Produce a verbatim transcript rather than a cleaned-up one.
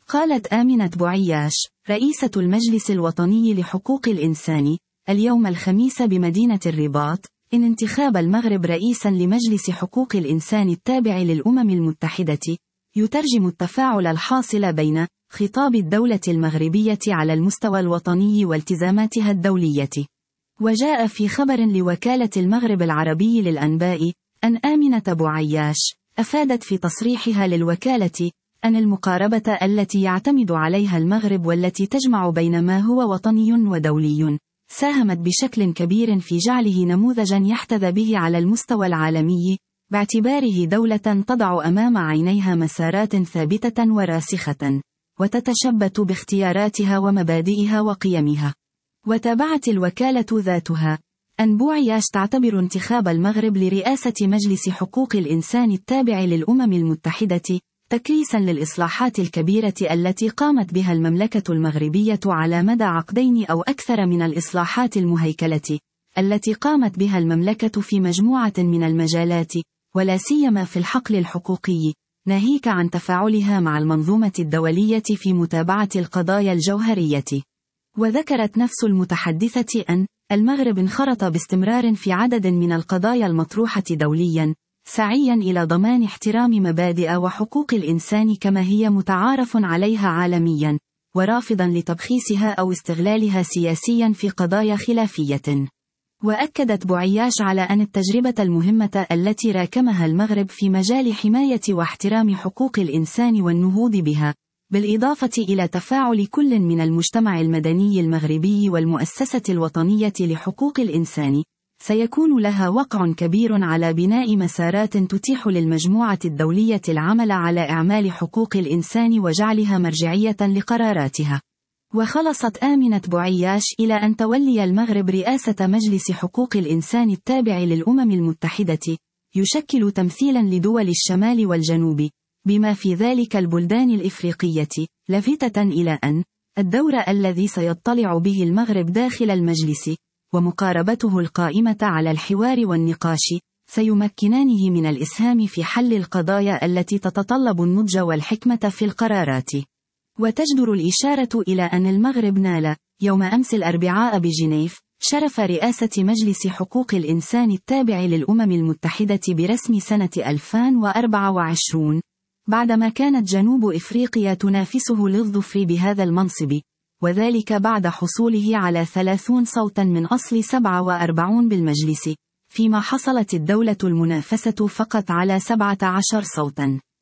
قالت آمنة بوعياش رئيسة المجلس الوطني لحقوق الإنسان اليوم الخميس بمدينة الرباط إن انتخاب المغرب رئيسا لمجلس حقوق الإنسان التابع للأمم المتحدة يترجم التفاعل الحاصل بين خطاب الدولة المغربية على المستوى الوطني والتزاماتها الدولية. وجاء في خبر لوكالة المغرب العربي للأنباء أن آمنة بوعياش أفادت في تصريحها للوكالة أن المقاربة التي يعتمد عليها المغرب والتي تجمع بين ما هو وطني ودولي ساهمت بشكل كبير في جعله نموذجا يحتذى به على المستوى العالمي، باعتباره دولة تضع أمام عينيها مسارات ثابتة وراسخة، وتتشبت باختياراتها ومبادئها وقيمها. وتابعت الوكالة ذاتها أن بوعياش تعتبر انتخاب المغرب لرئاسة مجلس حقوق الإنسان التابع للأمم المتحدة تكريسا للإصلاحات الكبيرة التي قامت بها المملكة المغربية على مدى عقدين أو أكثر من الإصلاحات المهيكلة التي قامت بها المملكة في مجموعة من المجالات، ولا سيما في الحقل الحقوقي، ناهيك عن تفاعلها مع المنظومة الدولية في متابعة القضايا الجوهرية. وذكرت نفس المتحدثة أن المغرب انخرط باستمرار في عدد من القضايا المطروحة دوليا، سعيا إلى ضمان احترام مبادئ وحقوق الإنسان كما هي متعارف عليها عالميا، ورافضا لتبخيسها أو استغلالها سياسيا في قضايا خلافية. وأكدت بوعياش على أن التجربة المهمة التي راكمها المغرب في مجال حماية واحترام حقوق الإنسان والنهوض بها، بالإضافة إلى تفاعل كل من المجتمع المدني المغربي والمؤسسة الوطنية لحقوق الإنسان، سيكون لها وقع كبير على بناء مسارات تتيح للمجموعة الدولية العمل على إعمال حقوق الإنسان وجعلها مرجعية لقراراتها. وخلصت آمنة بوعياش إلى أن تولي المغرب رئاسة مجلس حقوق الإنسان التابع للأمم المتحدة يشكل تمثيلا لدول الشمال والجنوب بما في ذلك البلدان الإفريقية، لافتة إلى أن الدور الذي سيطلع به المغرب داخل المجلس ومقاربته القائمة على الحوار والنقاش سيمكنانه من الإسهام في حل القضايا التي تتطلب النضج والحكمة في القرارات. وتجدر الإشارة إلى أن المغرب نال يوم أمس الأربعاء بجنيف شرف رئاسة مجلس حقوق الإنسان التابع للأمم المتحدة برسم سنة ألفين وأربعة وعشرين، بعدما كانت جنوب إفريقيا تنافسه للظفر بهذا المنصب، وذلك بعد حصوله على ثلاثين صوتا من أصل سبعة وأربعين بالمجلس، فيما حصلت الدولة المنافسة فقط على سبعة عشر صوتا.